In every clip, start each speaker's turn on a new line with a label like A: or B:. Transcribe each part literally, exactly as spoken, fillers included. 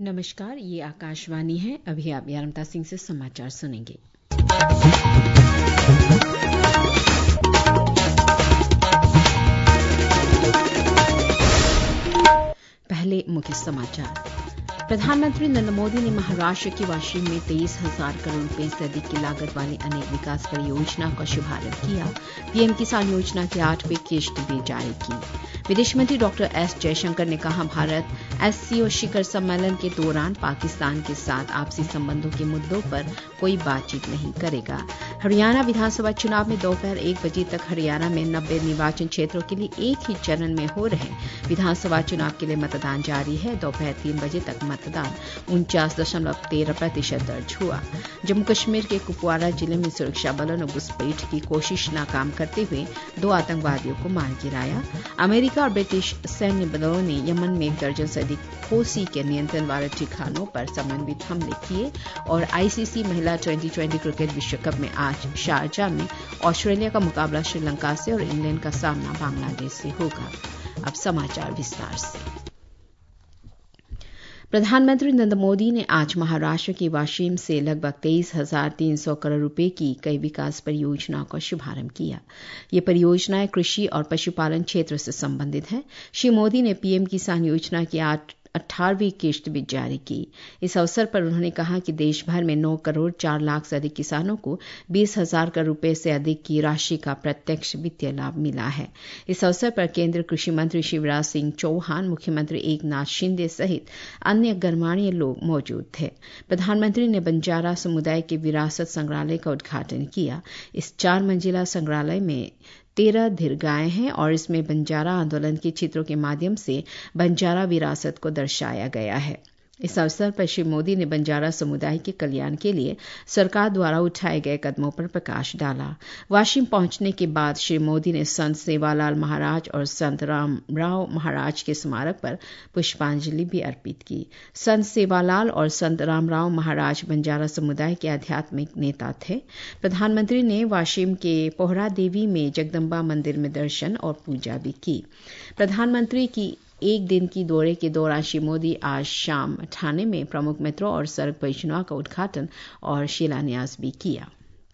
A: नमस्कार, ये आकाशवाणी है। अभी आप यारमता सिंह से समाचार सुनेंगे। पहले मुख्य समाचार। प्रधानमंत्री नरेंद्र मोदी ने महाराष्ट्र की वाशिम में तेईस हजार करोड़ रुपए से अधिक की लागत वाली अनेक विकास परियोजनाओं का शुभारंभ किया। पीएम किसान योजना की आठवीं किश्त भी जारी की। विदेश मंत्री डॉक्टर एस जयशंकर ने कहा, भारत एससीओ शिखर सम्मेलन के दौरान पाकिस्तान के साथ आपसी संबंधों के मुद्दों पर कोई बातचीत नहीं करेगा। हरियाणा विधानसभा चुनाव में दोपहर एक बजे तक हरियाणा में नब्बे निर्वाचन क्षेत्रों के लिए एक ही चरण में हो रहे विधानसभा चुनाव के लिए मतदान जारी है। दोपहर तीन बजे तक मतदान उनचास दशमलव तेरह प्रतिशत दर्ज हुआ। जम्मू कश्मीर के कुपवाड़ा जिले में सुरक्षा बलों ने घुसपैठ की कोशिश नाकाम करते हुए दो आतंकवादियों को मार गिराया। अमेरिका और ब्रिटिश सैन्य बलों ने यमन में एक दर्जन से अधिक हूसी के नियंत्रण वाले ठिकानों पर समन्वित हमले किए। और आईसीसी महिला ट्वेंटी ट्वेंटी क्रिकेट विश्व कप में आज शारजाह में ऑस्ट्रेलिया का मुकाबला श्रीलंका से और इंग्लैंड का सामना बांग्लादेश से होगा। अब समाचार विस्तार से। प्रधानमंत्री नरेंद्र मोदी ने आज महाराष्ट्र के वाशिम से लगभग तेईस हजार तीन सौ करोड़ रुपए की कई विकास परियोजनाओं का शुभारंभ किया। ये परियोजनाएं कृषि और पशुपालन क्षेत्र से संबंधित हैं। श्री मोदी ने पीएम किसान योजना की आठ अठारहवीं किश्त भी जारी की। इस अवसर पर उन्होंने कहा कि देश भर में नौ करोड़ चार लाख से अधिक किसानों को बीस हजार करोड़ रुपए से अधिक की राशि का प्रत्यक्ष वित्तीय लाभ मिला है। इस अवसर पर केंद्रीय कृषि मंत्री शिवराज सिंह चौहान, मुख्यमंत्री एकनाथ शिंदे सहित अन्य गणमान्य लोग मौजूद थे। प्रधानमंत्री ने बंजारा समुदाय के विरासत संग्रहालय का उद्घाटन किया। इस चार मंजिला संग्रहालय में तेरह दीर्घाएं हैं और इसमें बंजारा आंदोलन के चित्रों के माध्यम से बंजारा विरासत को दर्शाया गया है। इस अवसर पर श्री मोदी ने बंजारा समुदाय के कल्याण के लिए सरकार द्वारा उठाए गए कदमों पर प्रकाश डाला। वाशिम पहुंचने के बाद श्री मोदी ने संत सेवालाल महाराज और संत रामराव महाराज के स्मारक पर पुष्पांजलि भी अर्पित की। संत सेवालाल और संत रामराव महाराज बंजारा समुदाय के आध्यात्मिक नेता थे। प्रधानमंत्री ने वाशिम के पोहरा देवी में जगदम्बा मंदिर में दर्शन और पूजा भी की। प्रधानमंत्री की एक दिन की दौरे के दौरान श्री मोदी आज शाम ठाणे में प्रमुख मेट्रो और सड़क परियोजनाओं का उद्घाटन और शिलान्यास भी किया।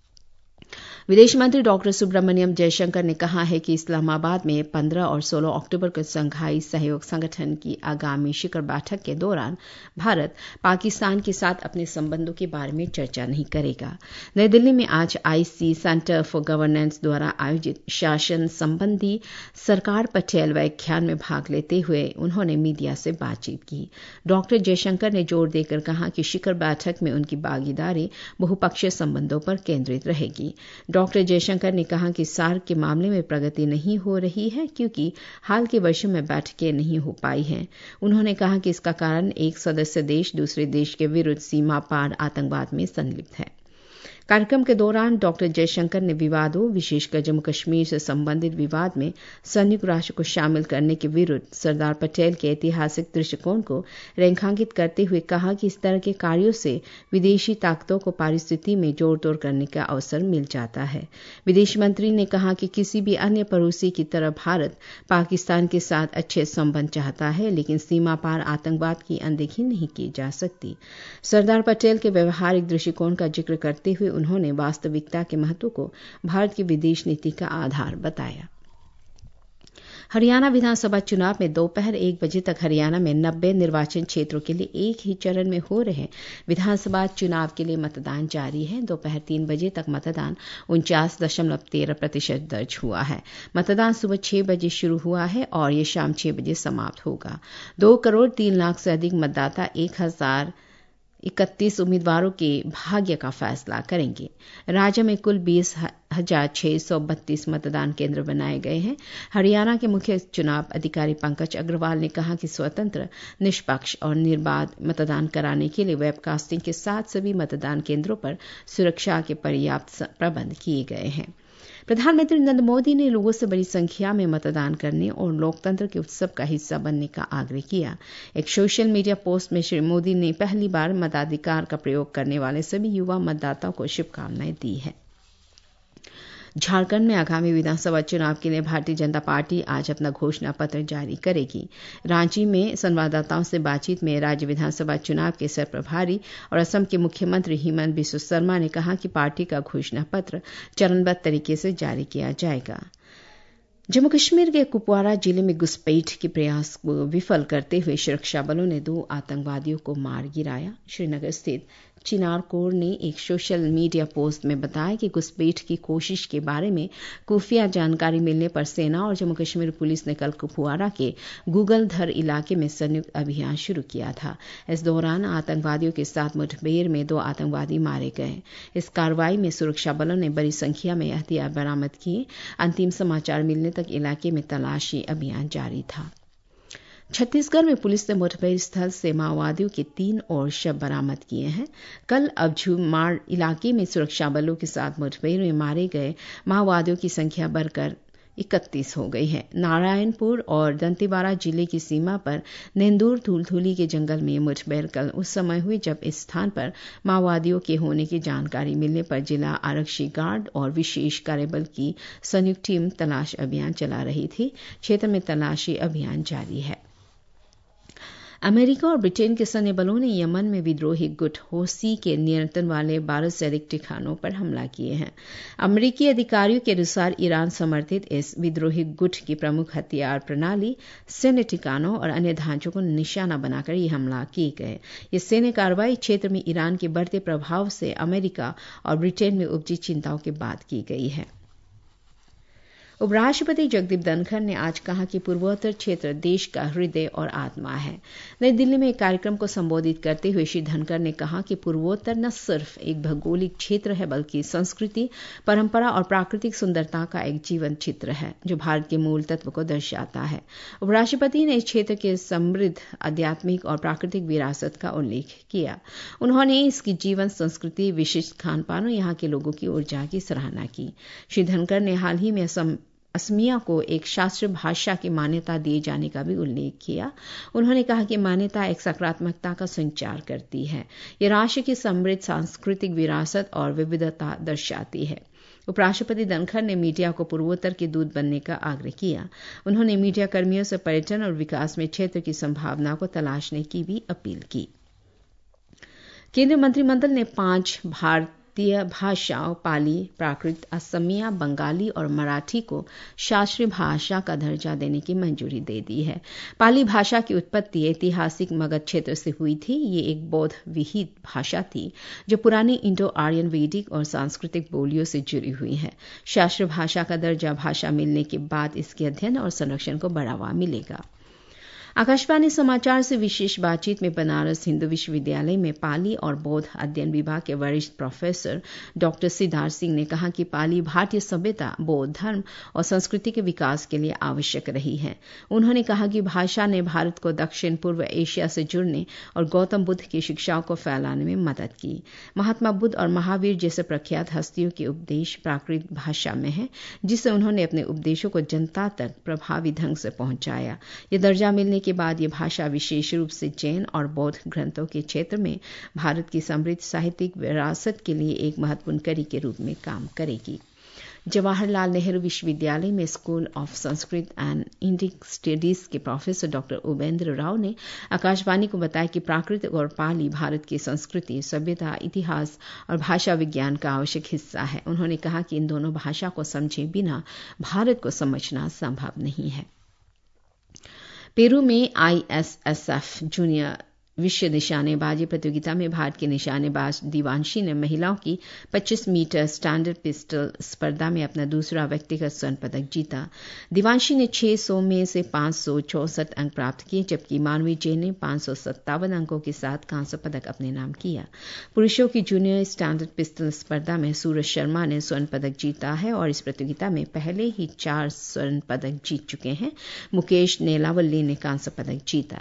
A: विदेश मंत्री डॉक्टर सुब्रमण्यम जयशंकर ने कहा है कि इस्लामाबाद में पंद्रह और सोलह अक्टूबर को शंघाई सहयोग संगठन की आगामी शिखर बैठक के दौरान भारत पाकिस्तान के साथ अपने संबंधों के बारे में चर्चा नहीं करेगा। नई दिल्ली में आज आईसी सेंटर फॉर गवर्नेंस द्वारा आयोजित शासन संबंधी सरकार पटेल व्याख्यान में भाग लेते हुए उन्होंने मीडिया से बातचीत की। डॉक्टर जयशंकर ने जोर देकर कहा कि शिखर बैठक में उनकी भागीदारी बहुपक्षीय संबंधों पर केंद्रित रहेगी। डॉक्टर जयशंकर ने कहा कि सार्क के मामले में प्रगति नहीं हो रही है क्योंकि हाल के वर्षों में बैठकें नहीं हो पाई हैं। उन्होंने कहा कि इसका कारण एक सदस्य देश दूसरे देश के विरुद्ध सीमा पार आतंकवाद में संलिप्त है। कार्यक्रम के दौरान डॉक्टर जयशंकर ने विवादों, विशेषकर जम्मू कश्मीर से संबंधित विवाद में संयुक्त राष्ट्र को शामिल करने के विरुद्ध सरदार पटेल के ऐतिहासिक दृष्टिकोण को रेखांकित करते हुए कहा कि इस तरह के कार्यों से विदेशी ताकतों को परिस्थिति में जोड़ तोड़ करने का अवसर मिल जाता है। विदेश मंत्री ने कहा कि किसी भी अन्य पड़ोसी की तरह भारत पाकिस्तान के साथ अच्छे संबंध चाहता है, लेकिन सीमा पार आतंकवाद की अनदेखी नहीं की जा सकती। सरदार पटेल के व्यवहारिक दृष्टिकोण का जिक्र करते हुए उन्होंने वास्तविकता के महत्व को भारत की विदेश नीति का आधार बताया। हरियाणा विधानसभा चुनाव में दोपहर एक बजे तक हरियाणा में नब्बे निर्वाचन क्षेत्रों के लिए एक ही चरण में हो रहे विधानसभा चुनाव के लिए मतदान जारी है। दोपहर तीन बजे तक मतदान उनचास दशमलव तेरह प्रतिशत दर्ज हुआ है। मतदान सुबह छह बजे शुरू हुआ है और ये शाम छह बजे समाप्त होगा। दो करोड़ तीन लाख से अधिक मतदाता एक हजार इकतीस उम्मीदवारों के भाग्य का फैसला करेंगे। राज्य में कुल बीस हजार छह सौ बत्तीस मतदान केंद्र बनाए गए हैं। हरियाणा के मुख्य चुनाव अधिकारी पंकज अग्रवाल ने कहा कि स्वतंत्र, निष्पक्ष और निर्बाध मतदान कराने के लिए वेबकास्टिंग के साथ सभी मतदान केंद्रों पर सुरक्षा के पर्याप्त प्रबंध किए गए हैं। प्रधानमंत्री नरेंद्र मोदी ने लोगों से बड़ी संख्या में मतदान करने और लोकतंत्र के उत्सव का हिस्सा बनने का आग्रह किया। एक सोशल मीडिया पोस्ट में श्री मोदी ने पहली बार मताधिकार का प्रयोग करने वाले सभी युवा मतदाताओं को शुभकामनाएं दी है। झारखंड में आगामी विधानसभा चुनाव के लिए भारतीय जनता पार्टी आज अपना घोषणा पत्र जारी करेगी। रांची में संवाददाताओं से बातचीत में राज्य विधानसभा चुनाव के सह प्रभारी और असम के मुख्यमंत्री हिमंत बिस्वा शर्मा ने कहा कि पार्टी का घोषणा पत्र चरणबद्ध तरीके से जारी किया जाएगा। जम्मू कश्मीर के कुपवारा जिले में घुसपैठ के प्रयास को विफल करते हुए सुरक्षा बलों ने दो आतंकवादियों को मार गिराया। श्रीनगर स्थित चिनार कोर ने एक सोशल मीडिया पोस्ट में बताया कि घुसपैठ की कोशिश के बारे में खुफिया जानकारी मिलने पर सेना और जम्मू कश्मीर पुलिस ने कल कुपवारा के गूगलधर इलाके में संयुक्त अभियान शुरू किया था। इस दौरान आतंकवादियों के साथ मुठभेड़ में दो आतंकवादी मारे गए। इस कार्रवाई में सुरक्षा बलों ने बड़ी संख्या में हथियार बरामद किए। अंतिम समाचार मिलने तक इलाके में तलाशी अभियान जारी था। छत्तीसगढ़ में पुलिस ने मुठभेड़ स्थल से माओवादियों के तीन और शव बरामद किए हैं। कल अबझुमाड़ इलाके में सुरक्षा बलों के साथ मुठभेड़ में मारे गए माओवादियों की संख्या बढ़कर इकतीस हो गई है। नारायणपुर और दंतेवाड़ा जिले की सीमा पर नेंदूर धूलधुली के जंगल में मुठभेड़ कल उस समय हुई जब इस स्थान पर माओवादियों के होने की जानकारी मिलने पर जिला आरक्षी गार्ड और विशेष कार्यबल की संयुक्त टीम तलाश अभियान चला रही थी। क्षेत्र में तलाशी अभियान जारी है। अमेरिका और ब्रिटेन के सैन्य बलों ने यमन में विद्रोही गुट हौसी के नियंत्रण वाले बारह से अधिक ठिकानों पर हमला किए हैं। अमेरिकी अधिकारियों के अनुसार ईरान समर्थित इस विद्रोही गुट की प्रमुख हथियार प्रणाली, सैन्य ठिकानों और अन्य ढांचों को निशाना बनाकर यह हमला किए गए। ये सैन्य कार्रवाई क्षेत्र में ईरान के बढ़ते प्रभाव से अमेरिका और ब्रिटेन में उपजी चिंताओं के बाद की गई है। उपराष्ट्रपति जगदीप धनखड़ ने आज कहा कि पूर्वोत्तर क्षेत्र देश का हृदय और आत्मा है। नई दिल्ली में एक कार्यक्रम को संबोधित करते हुए श्री धनखड़ ने कहा कि पूर्वोत्तर न सिर्फ एक भौगोलिक क्षेत्र है बल्कि संस्कृति, परंपरा और प्राकृतिक सुंदरता का एक जीवंत चित्र है जो भारत के मूल तत्व को दर्शाता है। उपराष्ट्रपति ने इस क्षेत्र के समृद्ध आध्यात्मिक और प्राकृतिक विरासत का उल्लेख किया। उन्होंने इसकी जीवन संस्कृति, विशिष्ट खान पान और यहाँ के लोगों की ऊर्जा की सराहना की। श्री धनखड़ ने हाल ही में असम असमिया को एक शास्त्रीय भाषा की मान्यता दिए जाने का भी उल्लेख किया। उन्होंने कहा कि मान्यता एक सकारात्मकता का संचार करती है। यह राष्ट्र की समृद्ध सांस्कृतिक विरासत और विविधता दर्शाती है। उपराष्ट्रपति धनखड़ ने मीडिया को पूर्वोत्तर के दूत बनने का आग्रह किया। उन्होंने मीडिया कर्मियों से पर्यटन और विकास में क्षेत्र की संभावना को तलाशने की भी अपील की। केंद्रीय मंत्रिमंडल ने पांच भारत भाषाओं पाली, प्राकृत, असमिया, बंगाली और मराठी को शास्त्रीय भाषा का दर्जा देने की मंजूरी दे दी है। पाली भाषा की उत्पत्ति ऐतिहासिक मगध क्षेत्र से हुई थी। ये एक बौद्ध विहित भाषा थी जो पुरानी इंडो आर्यन वैदिक और सांस्कृतिक बोलियों से जुड़ी हुई है। शास्त्रीय भाषा का दर्जा भाषा मिलने के बाद इसके अध्ययन और संरक्षण को बढ़ावा मिलेगा। आकाशवाणी समाचार से विशेष बातचीत में बनारस हिंदू विश्वविद्यालय में पाली और बौद्ध अध्ययन विभाग के वरिष्ठ प्रोफेसर डॉक्टर सिद्धार्थ सिंह ने कहा कि पाली भारतीय सभ्यता, बौद्ध धर्म और संस्कृति के विकास के लिए आवश्यक रही है। उन्होंने कहा कि भाषा ने भारत को दक्षिण पूर्व एशिया से जुड़ने और गौतम बुद्ध की शिक्षाओं को फैलाने में मदद की। महात्मा बुद्ध और महावीर जैसे प्रख्यात हस्तियों के उपदेश प्राकृत भाषा में है, जिससे उन्होंने अपने उपदेशों को जनता तक प्रभावी ढंग से पहुंचाया। यह दर्जा मिलने के बाद यह भाषा विशेष रूप से जैन और बौद्ध ग्रंथों के क्षेत्र में भारत की समृद्ध साहित्यिक विरासत के लिए एक महत्वपूर्ण कड़ी के रूप में काम करेगी। जवाहरलाल नेहरू विश्वविद्यालय में school of Sanskrit and Indian studies के प्रोफेसर डॉक्टर उपेंद्र राव ने आकाशवाणी को बताया कि प्राकृत और पाली भारत की संस्कृति, सभ्यता, इतिहास और भाषा विज्ञान का आवश्यक हिस्सा है। उन्होंने कहा कि इन दोनों भाषा को समझे बिना भारत को समझना संभव नहीं है। पेरू में I S S F junior विश्व निशानेबाजी प्रतियोगिता में भारत के निशानेबाज दिवांशी ने महिलाओं की पच्चीस मीटर स्टैंडर्ड पिस्टल स्पर्धा में अपना दूसरा व्यक्तिगत स्वर्ण पदक जीता। दिवांशी ने छह सौ में से पाँच सौ चौसठ अंक प्राप्त किए, जबकि मानवी जैन ने पाँच सौ सत्तावन अंकों के साथ कांस्य पदक अपने नाम किया। पुरुषों की जूनियर स्टैंडर्ड पिस्टल स्पर्धा में सूरज शर्मा ने स्वर्ण पदक जीता है और इस प्रतियोगिता में पहले ही चार स्वर्ण पदक जीत चुके हैं। मुकेश नेलावल्ली ने कांस्य पदक जीता।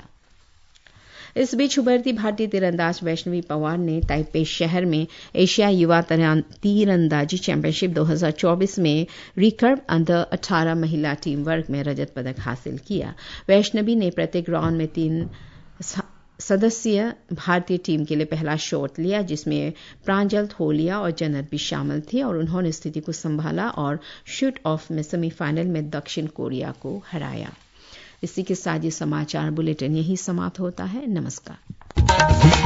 A: इस बीच उभरती भारतीय तीरंदाज वैष्णवी पवार ने ताइपे शहर में एशिया युवा तीरंदाजी चैंपियनशिप दो हज़ार चौबीस में रिकर्व अंडर अठारह महिला टीम वर्ग में रजत पदक हासिल किया। वैष्णवी ने प्रत्येक राउंड में तीन सदस्य भारतीय टीम के लिए पहला शॉट लिया, जिसमें प्रांजल थोलिया और जन्नत भी शामिल थे और उन्होंने स्थिति को संभाला और शूट ऑफ में सेमीफाइनल में दक्षिण कोरिया को हराया। इसी के साथ ये समाचार बुलेटिन यही समाप्त होता है। नमस्कार।